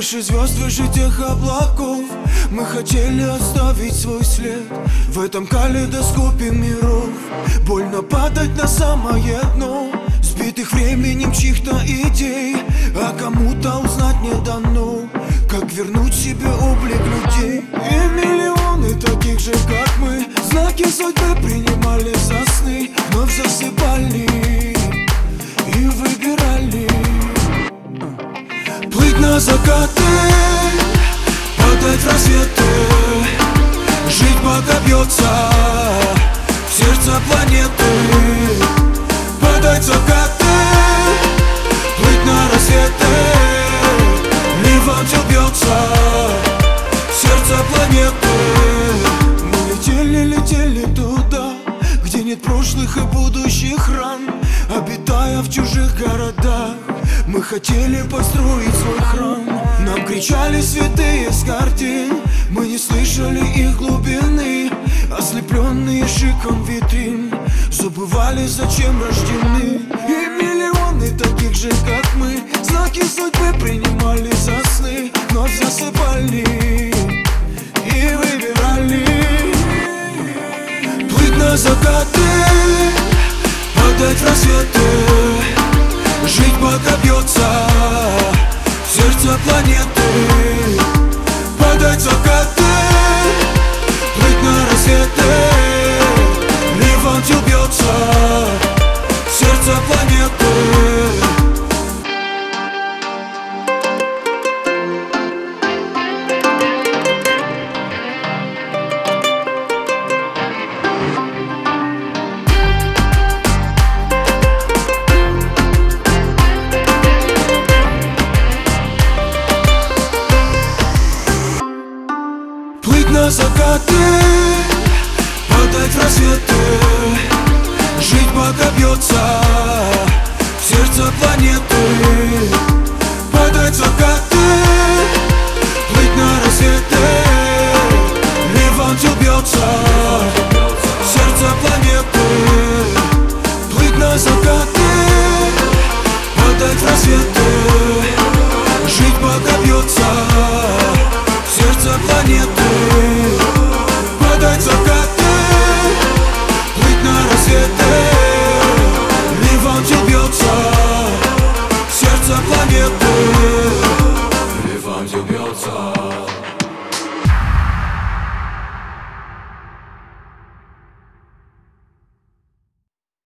Выше звезд, выше тех облаков мы хотели оставить свой след в этом калейдоскопе миров. Больно падать на самое дно, сбитых временем чьих-то идей, а кому-то узнать не дано, как вернуть себе облик людей. И миллионы таких же, как мы, знаки судьбы принимали за сны, вновь засыпали и выбирали плыть на закаты, падать в рассветы, жить пока бьется сердце планеты. Падать в закаты, плыть на рассветы, ливом все бьется сердце планеты. Мы летели, летели туда, где нет прошлых и будущих ран, обитая в чужих городах. Мы хотели построить свой храм. Нам кричали святые с картин, мы не слышали их глубины. Ослепленные шиком витрин, забывали, зачем рождены. И миллионы таких же, как мы, знаки судьбы принимали за сны, но засыпали и выбирали плыть на закаты, падать в рассветы, жить пока бьется сердце планеты. Падать в закаты, плыть на рассветы, ливом все бьется сердце планеты. На закаты, падать в рассветы, жить пока бьется сердце планеты.